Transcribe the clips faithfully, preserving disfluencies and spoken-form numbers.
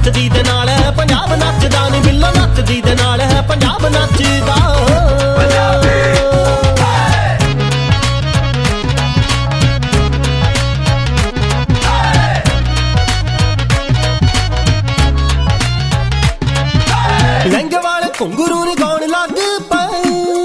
ਨੱਚਦੀ ਦੇ ਨਾਲ ਪੰਜਾਬ ਨੱਚਦਾ ਨੀ ਬਿੱਲੋ ਨੱਚਦੀ ਦੇ ਨਾਲ ਪੰਜਾਬ ਨੱਚਦਾ ਲਹਿੰਗੇ ਵਾਲੇ ਘੁੰਗਰੂ ਨੀ ਗਾਉਣ ਲੱਗ ਪਏ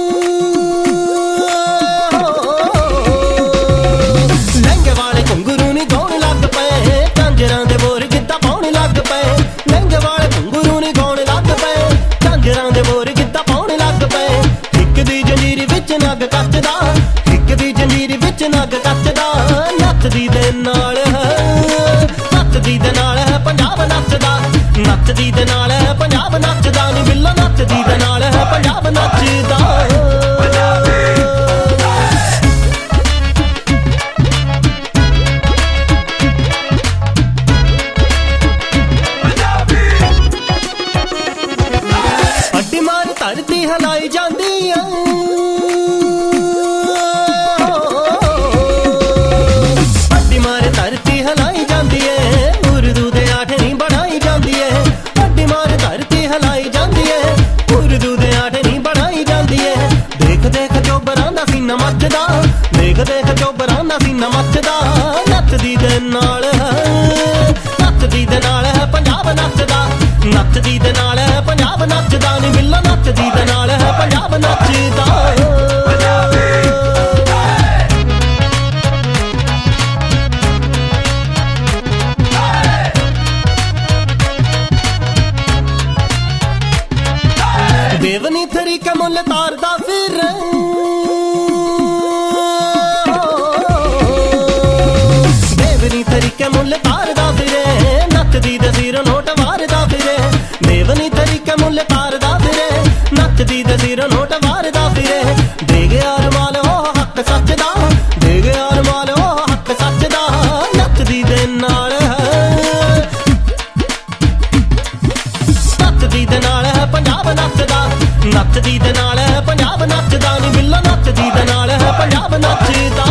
ਲਹਿੰਗੇ ਵਾਲੇ ਘੁੰਗਰੂ ਨੀ ਗਾਉਣ ਲੱਗ ਪਏ ਝਾਂਜਰਾਂ ਦੇ ਬੋਰ ਗਿੱਧਾ ਪਾਉਣ ਲੱਗ ਪਏ ਲਹਿੰਗੇ ਵਾਲੇ ਘੁੰਗਰੂ ਨੀ ਗਾਉਣ ਲੱਗ ਪਏ ਝਾਂਜਰਾਂ ਦੇ ਬੋਰ ਗਿੱਧਾ ਪਾਉਣ ਲੱਗ ਪਏ ਇੱਕ ਦੀ ਜੰਜੀਰ ਵਿੱਚ ਨੱਗ ਕੱਚਦਾ ਇੱਕ ਦੀ ਜੰਜੀਰ ਵਿੱਚ ਨੱਗ ਕੱਚਦਾ ਨੱਚਦੀ ਦੇ ਨਾਲ ਨੱਚਦੀ ਦੇ ਨਾਲ ਪੰਜਾਬ ਨੱਚਦਾ ਨੱਚਦੀ ਦੇ ਨਾਲ ਪੰਜਾਬ ਨੱਚਦਾ ਨੀ ਬਿੱਲੋ ਨੱਚਦੀ ਦੇ ਨਾਲ ਪੰਜਾਬ ਨੱਚਦਾ ਅੱਡੀ ਮਾਰ ਧਰਤੀ ਹਿਲਾਈ ਜਾਂਦੀ ਆ ਅੱਡੀ ਮਾਰ ਧਰਤੀ ਹਿਲਾਈ ਜਾਂਦੀ ਏ ਉਰਦੂ ਦੇ ਆਠਵੀਂ ਬਣਾਈ ਜਾਂਦੀ ਏ ਅੱਡੀ ਮਾਰ ਧਰਤੀ ਹਿਲਾਈ ਜਾਂਦੀ ਏ ਉਰਦੂ ਦੇ ਆਠਵੀਂ ਬਣਾਈ ਜਾਂਦੀ ਏ ਦੇਖ ਦੇਖ ਚੋਬਰਾਂ ਦਾ ਸੀਨਾ ਮੱਚਦਾ ਦੇਖ ਦੇਖ ਚੋਬਰਾਂ ਦਾ ਸੀਨਾ ਮੱਚਦਾ ਨੱਚਦੀ ਦੇ ਨਾਲ ਨੱਚਦੀ ਦੇ ਨਾਲ ਪੰਜਾਬ ਨੱਚਦਾ ਨੱਚਦੀ ਦੇ ਨਾਲ ਪੰਜਾਬ ਨੱਚਦਾ ਨੀ ਬਿੱਲੋ ਨੱਚਦੀ ਦੇ ਨਾਲ ਪੰਜਾਬ ਨੱਚਦਾ ਦੇਵਨੀ ਤਰੀਕੇ ਮੁੱਲ ਤਾਰਦਾ ਫਿਰ ਦੇਵਨੀ ਤਰੀਕੇ ਮੁੱਲ ਤਾਰਦਾ ਫਿਰੇ ਨੱਚਦੀ ਦੇ ਸਿਰ ਨੋਟ ਵਾਰਦਾ ਫਿਰੇ ਦੇਵਨੀ ਤਰੀਕੇ ਮੁੱਲ ਤਾਰਦਾ ਫਿਰੇ ਨੱਚਦੀ ਦੇ ਸਿਰ ਨੋਟ ਵਾਰਦਾ ਫਿਰੇ ਦੇ ਗਿਆ ਰਮਾਲ ਉਹ ਹੱਕ ਸੱਚ ਦਾ ਦੇ ਗਿਆ ਰਮਾਲ ਉਹ ਹੱਕ ਸੱਚ ਦਾ ਨੱਚਦੀ ਦੇ ਨਾਲ ਨੱਚਦੀ ਦੇ ਨਾਲ ਪੰਜਾਬ ਨੱਚਦਾ ਨੱਚਦੀ ਦੇ ਨਾਲ ਪੰਜਾਬ ਨੱਚਦਾ ਨੀ ਬਿੱਲੋ ਨੱਚਦੀ ਦੇ ਨਾਲ ਪੰਜਾਬ ਨੱਚਦਾ